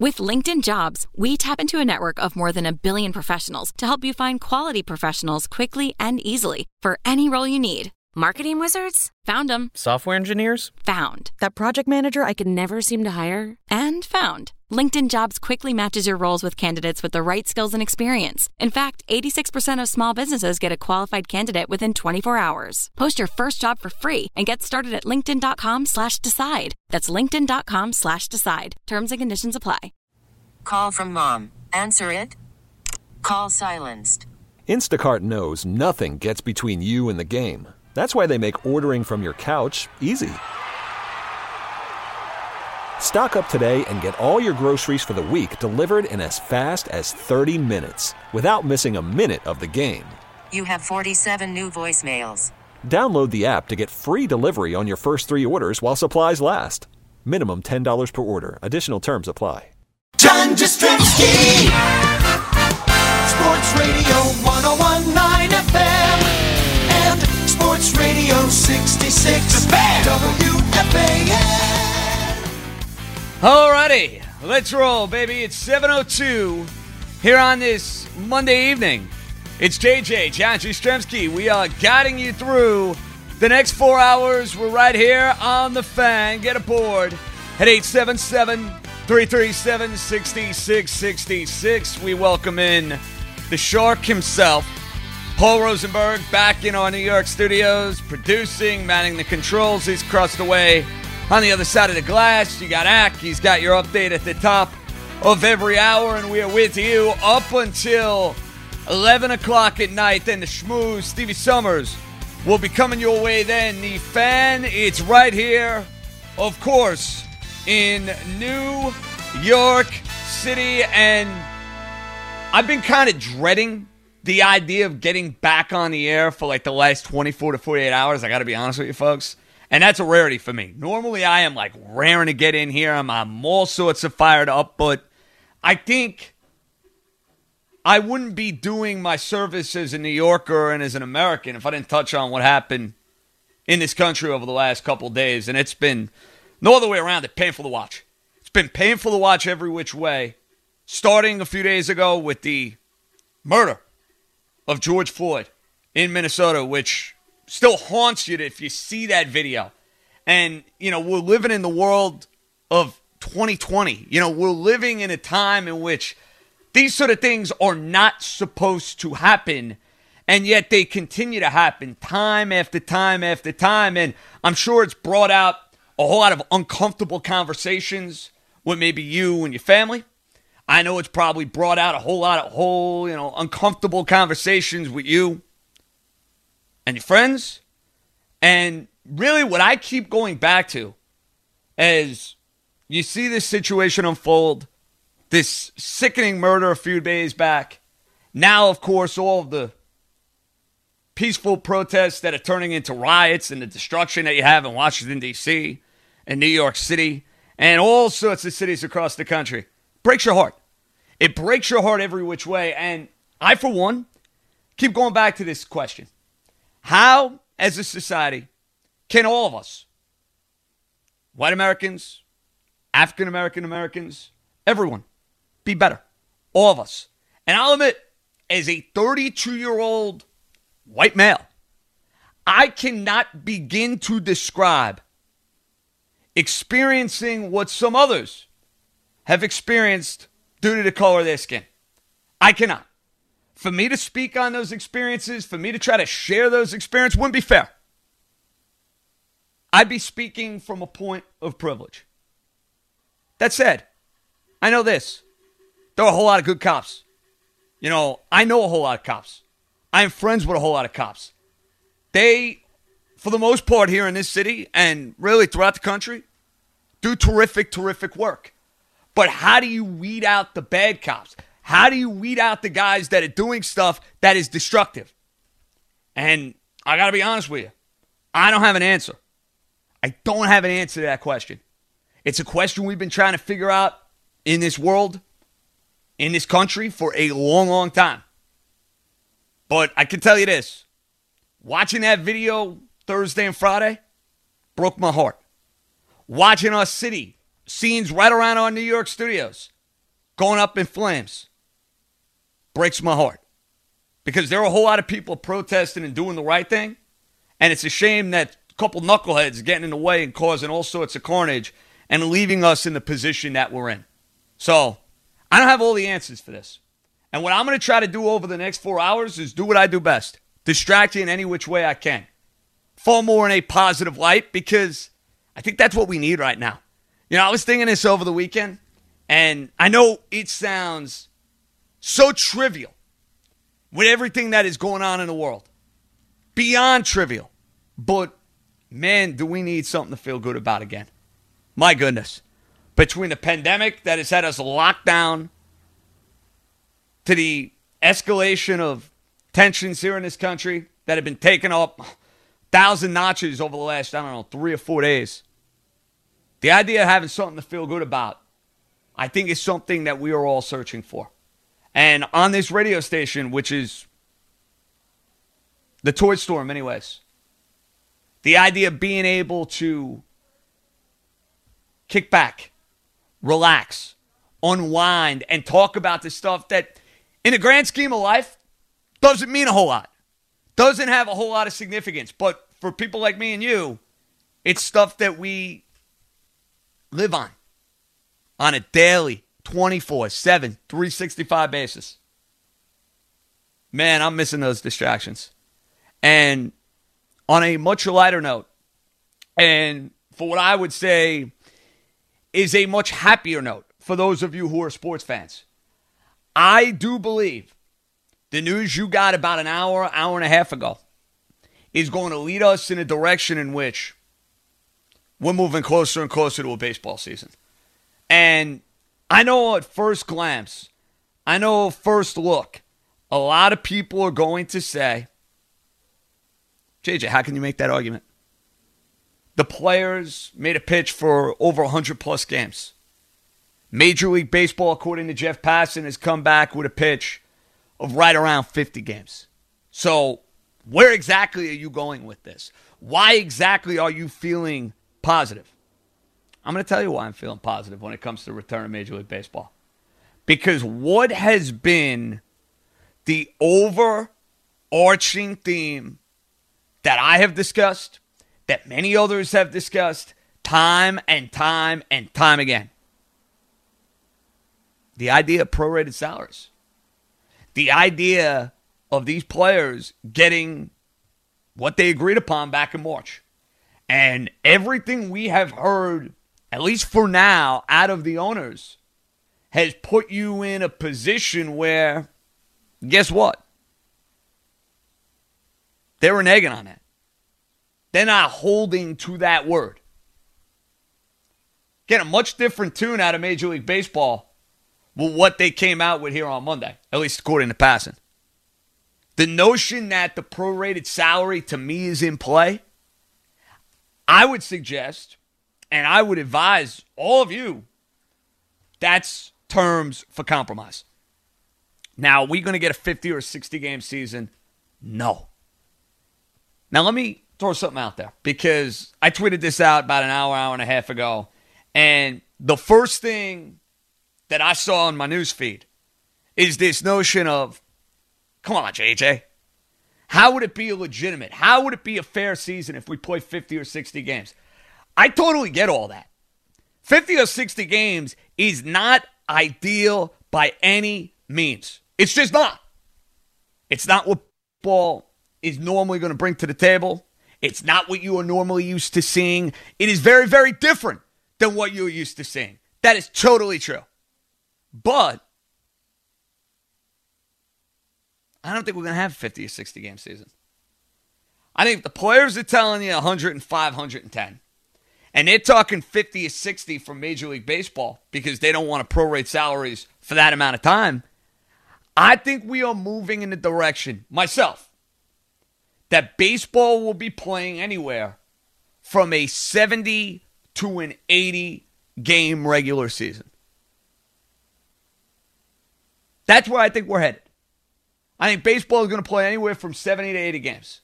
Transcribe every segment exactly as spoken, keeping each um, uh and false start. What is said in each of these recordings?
With LinkedIn Jobs, we tap into a network of more than a billion professionals to help you find quality professionals quickly and easily for any role you need. Marketing wizards? Found them. Software engineers? Found. That project manager I could never seem to hire? And found. LinkedIn Jobs quickly matches your roles with candidates with the right skills and experience. In fact, eighty-six percent of small businesses get a qualified candidate within twenty-four hours. Post your first job for free and get started at linkedin.com slash decide. That's linkedin.com slash decide. Terms and conditions apply. Call from mom. Answer it. Call silenced. Instacart knows nothing gets between you and the game. That's why they make ordering from your couch easy. Stock up today and get all your groceries for the week delivered in as fast as thirty minutes without missing a minute of the game. You have forty-seven new voicemails. Download the app to get free delivery on your first three orders while supplies last. Minimum ten dollars per order. Additional terms apply. John Jastrzemski, Sports Radio one oh one point nine F M and Sports Radio sixty-six W F A N. Alrighty, let's roll, baby. It's seven oh two here on this Monday evening. It's J J, John Jastrzemski. We are guiding you through the next four hours. We're right here on the Fan. Get aboard at eight seven seven, three three seven, six six six six. We welcome in the Shark himself, Paul Rosenberg, back in our New York studios, producing, manning the controls. He's crossed away on the other side of the glass. You got Ack. He's got your update at the top of every hour, and we are with you up until eleven o'clock at night. Then the schmooze, Stevie Summers, will be coming your way then. The Fan, it's right here, of course, in New York City. And I've been kind of dreading the idea of getting back on the air for like the last twenty-four to forty-eight hours. I got to be honest with you folks. And that's a rarity for me. Normally I am like raring to get in here. I'm, I'm all sorts of fired up. But I think I wouldn't be doing my service as a New Yorker and as an American if I didn't touch on what happened in this country over the last couple of days. And it's been no other way around it, painful to watch. It's been painful to watch every which way. Starting a few days ago with the murder of George Floyd in Minnesota, which still haunts you if you see that video. And, you know, we're living in the world of twenty twenty. You know, we're living in a time in which these sort of things are not supposed to happen, and yet they continue to happen time after time after time. And I'm sure it's brought out a whole lot of uncomfortable conversations with maybe you and your family. I know it's probably brought out a whole lot of whole, you know, uncomfortable conversations with you and your friends. And really what I keep going back to as you see this situation unfold, this sickening murder a few days back, now, of course, all of the peaceful protests that are turning into riots and the destruction that you have in Washington, D C and New York City and all sorts of cities across the country. Breaks your heart. It breaks your heart every which way. And I, for one, keep going back to this question. How, as a society, can all of us, white Americans, African-American Americans, everyone, be better? All of us. And I'll admit, as a thirty-two-year-old white male, I cannot begin to describe experiencing what some others have experienced due to the color of their skin. I cannot. For me to speak on those experiences, for me to try to share those experiences, wouldn't be fair. I'd be speaking from a point of privilege. That said, I know this. There are a whole lot of good cops. You know, I know a whole lot of cops. I am friends with a whole lot of cops. They, for the most part here in this city and really throughout the country, do terrific, terrific work. But how do you weed out the bad cops? How do you weed out the guys that are doing stuff that is destructive? And I got to be honest with you. I don't have an answer. I don't have an answer to that question. It's a question we've been trying to figure out in this world, in this country, for a long, long time. But I can tell you this. Watching that video Thursday and Friday broke my heart. Watching our city, scenes right around our New York studios, going up in flames breaks my heart. Because there are a whole lot of people protesting and doing the right thing. And it's a shame that a couple knuckleheads are getting in the way and causing all sorts of carnage and leaving us in the position that we're in. So, I don't have all the answers for this. And what I'm going to try to do over the next four hours is do what I do best. Distract you in any which way I can. Far more in a positive light, because I think that's what we need right now. You know, I was thinking this over the weekend, and I know it sounds so trivial with everything that is going on in the world. Beyond trivial. But, man, do we need something to feel good about again. My goodness. Between the pandemic that has had us locked down to the escalation of tensions here in this country that have been taken up a thousand notches over the last, I don't know, three or four days. The idea of having something to feel good about, I think, is something that we are all searching for. And on this radio station, which is the Toy Store in many ways, the idea of being able to kick back, relax, unwind, and talk about the stuff that, in the grand scheme of life, doesn't mean a whole lot. Doesn't have a whole lot of significance. But for people like me and you, it's stuff that we live on. On a daily, twenty-four seven, three sixty-five basis. Man, I'm missing those distractions. And on a much lighter note, and for what I would say is a much happier note for those of you who are sports fans, I do believe the news you got about an hour, hour and a half ago is going to lead us in a direction in which we're moving closer and closer to a baseball season. And I know at first glance, I know at first look, a lot of people are going to say, J J, how can you make that argument? The players made a pitch for over one hundred plus games. Major League Baseball, according to Jeff Passan, has come back with a pitch of right around fifty games. So where exactly are you going with this? Why exactly are you feeling positive? I'm going to tell you why I'm feeling positive when it comes to the return of Major League Baseball. Because what has been the overarching theme that I have discussed, that many others have discussed, time and time and time again. The idea of prorated salaries. The idea of these players getting what they agreed upon back in March. And everything we have heard, at least for now, out of the owners, has put you in a position where, guess what? They're reneging on that. They're not holding to that word. Get a much different tune out of Major League Baseball with what they came out with here on Monday, at least according to Passan. The notion that the prorated salary to me is in play, I would suggest, and I would advise all of you, that's terms for compromise. Now, are we going to get a fifty or sixty game season? No. Now, let me throw something out there, because I tweeted this out about an hour, hour and a half ago, and the first thing that I saw on my news feed is this notion of, come on, J J, how would it be legitimate? How would it be a fair season if we play fifty or sixty games? I totally get all that. fifty or sixty games is not ideal by any means. It's just not. It's not what ball is normally going to bring to the table. It's not what you are normally used to seeing. It is very, very different than what you're used to seeing. That is totally true. But I don't think we're going to have a fifty or sixty game season. I think if the players are telling you one hundred five, one hundred ten, and they're talking fifty or sixty from Major League Baseball because they don't want to prorate salaries for that amount of time, I think we are moving in the direction, myself, that baseball will be playing anywhere from a seventy to an eighty game regular season. That's where I think we're headed. I think baseball is going to play anywhere from seventy to eighty games.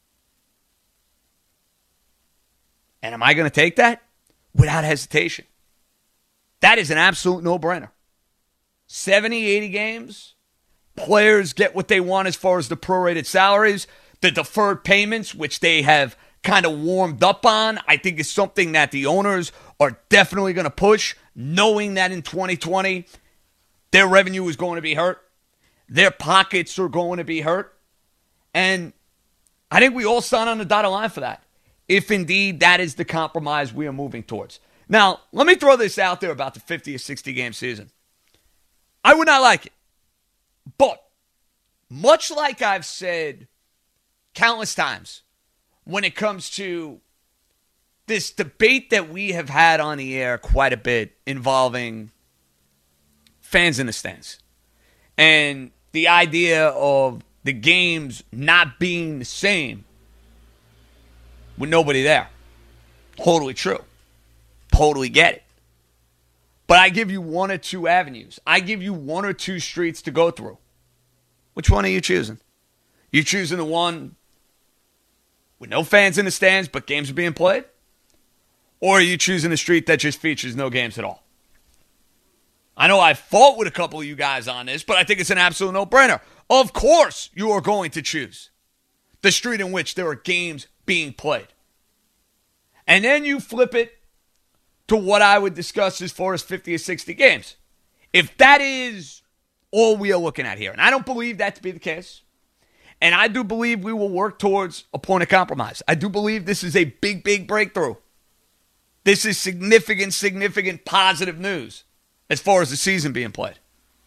And am I going to take that? Without hesitation. That is an absolute no-brainer. seventy, eighty games. Players get what they want as far as the prorated salaries. The deferred payments, which they have kind of warmed up on, I think is something that the owners are definitely going to push, knowing that in twenty twenty, their revenue is going to be hurt. Their pockets are going to be hurt. And I think we all sign on the dotted line for that, if indeed that is the compromise we are moving towards. Now, let me throw this out there about the fifty or sixty game season. I would not like it. But much like I've said countless times when it comes to this debate that we have had on the air quite a bit involving fans in the stands and the idea of the games not being the same with nobody there. Totally true. Totally get it. But I give you one or two avenues. I give you one or two streets to go through. Which one are you choosing? You choosing the one with no fans in the stands but games are being played? Or are you choosing a street that just features no games at all? I know I fought with a couple of you guys on this, but I think it's an absolute no-brainer. Of course you are going to choose the street in which there are games being played. And then you flip it to what I would discuss as far as fifty or sixty games. If that is all we are looking at here, and I don't believe that to be the case, and I do believe we will work towards a point of compromise. I do believe this is a big, big breakthrough. This is significant, significant positive news as far as the season being played.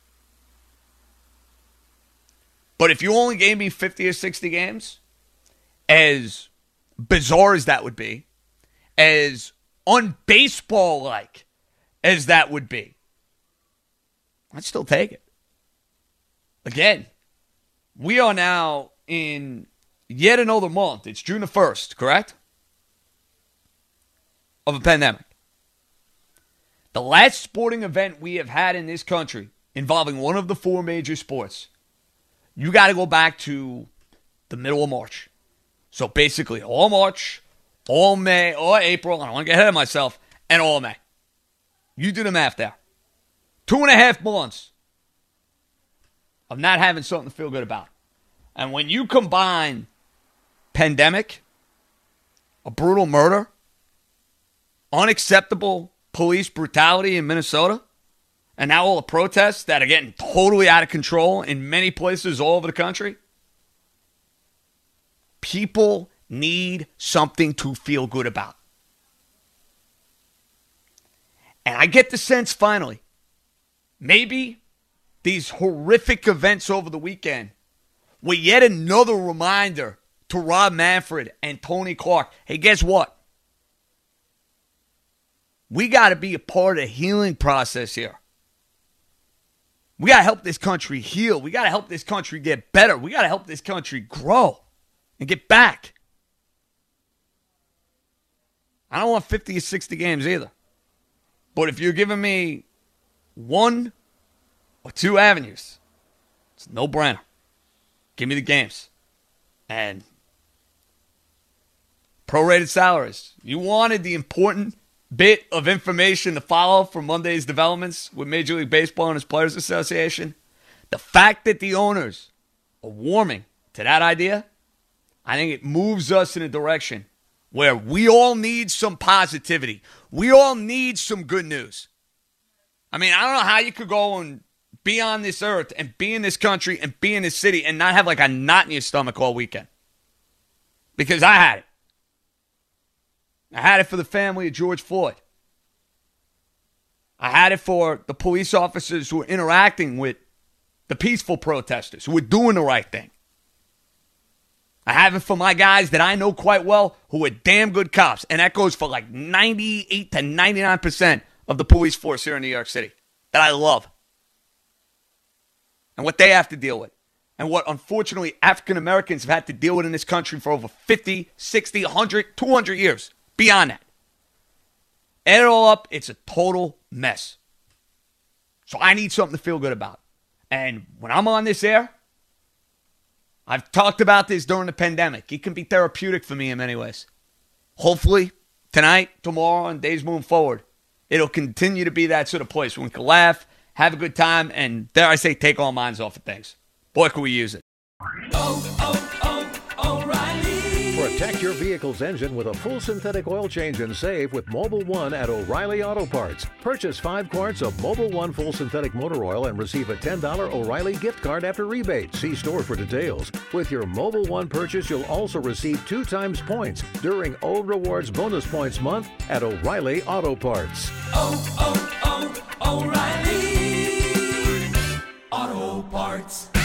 But if you only gave me fifty or sixty games, as bizarre as that would be, as un-baseball-like as that would be, I'd still take it. Again, we are now in yet another month. It's June the first, correct? Of a pandemic. The last sporting event we have had in this country involving one of the four major sports, you got to go back to the middle of March. So basically all March, all May, or April, I don't want to get ahead of myself, and all May. You do the math there. Two and a half months of not having something to feel good about. And when you combine pandemic, a brutal murder, unacceptable police brutality in Minnesota, and now all the protests that are getting totally out of control in many places all over the country, people need something to feel good about. And I get the sense finally, maybe these horrific events over the weekend were yet another reminder to Rob Manfred and Tony Clark. Hey, guess what? We got to be a part of the healing process here. We got to help this country heal. We got to help this country get better. We got to help this country grow and get back. I don't want fifty or sixty games either. But if you're giving me one or two avenues, it's no brainer. Give me the games. And prorated salaries. You wanted the important bit of information to follow from Monday's developments with Major League Baseball and its Players Association. The fact that the owners are warming to that idea, I think it moves us in a direction where we all need some positivity. We all need some good news. I mean, I don't know how you could go and be on this earth and be in this country and be in this city and not have like a knot in your stomach all weekend. Because I had it. I had it for the family of George Floyd. I had it for the police officers who were interacting with the peaceful protesters, who were doing the right thing. I have it for my guys that I know quite well who are damn good cops. And that goes for like ninety-eight to ninety-nine percent of the police force here in New York City that I love. And what they have to deal with. And what, unfortunately, African Americans have had to deal with in this country for over fifty, sixty, one hundred, two hundred years. Beyond that. Add it all up, it's a total mess. So I need something to feel good about. And when I'm on this air, I've talked about this during the pandemic. It can be therapeutic for me in many ways. Hopefully, tonight, tomorrow, and days moving forward, it'll continue to be that sort of place where we can laugh, have a good time, and dare I say, take all minds off of things. Boy, can we use it. Oh, oh, oh, O'Reilly. Protect your vehicle's engine with a full synthetic oil change and save with Mobil one at O'Reilly Auto Parts. Purchase five quarts of Mobil one full synthetic motor oil and receive a ten dollars O'Reilly gift card after rebate. See store for details. With your Mobil one purchase, you'll also receive two times points during O Rewards Bonus Points Month at O'Reilly Auto Parts. Oh, oh, oh, O'Reilly Auto Parts.